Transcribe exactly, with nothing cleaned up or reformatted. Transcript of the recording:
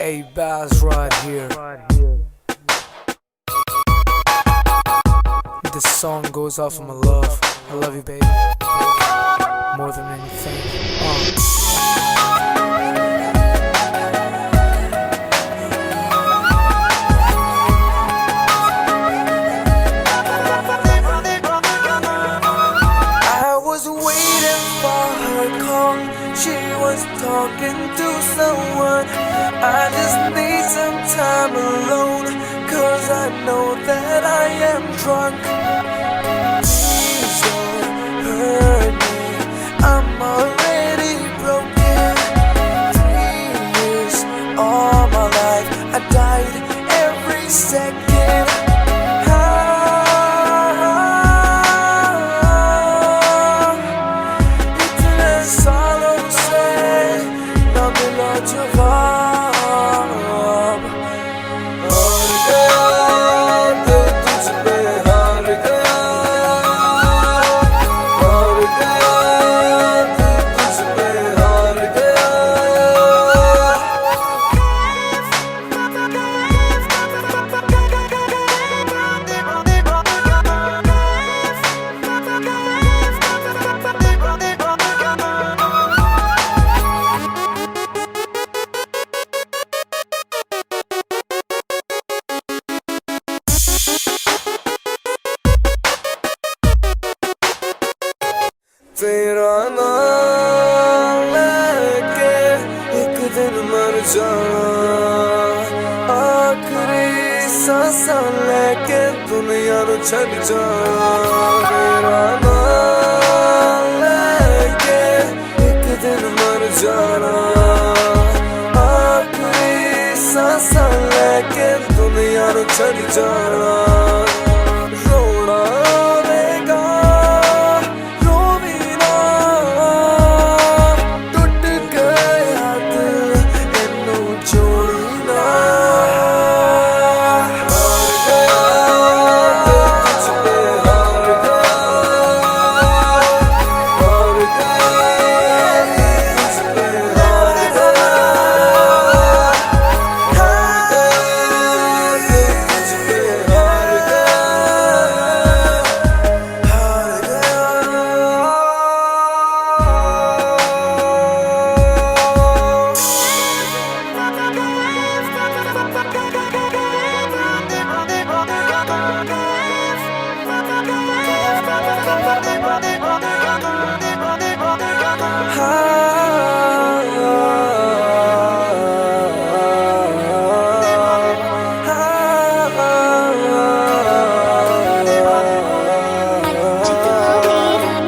Hey, Baz right here. This song goes out for my love. I love you, baby. More than anything. Uh. I was waiting for her call. She was talking to someone. I just need some time alone, 'cause I know that I am drunk. Please don't hurt me, I'm already broken. Three years, all my life, I died every second. इतने सालों से न मिला जवाब, हार गया दिल तुझ पे, हार गया, हार गया दिल तुझ पे, हार गया. तेरा नाम लेके एक दिन मर जाना, आखिरी सांसां लेके दुनिया नू छड़ जाना. तेरा नाम लेके एक दिन मर जाना, आखिरी सांसां लेके दुनिया नू छड़ जाना. रोना आवेगा, how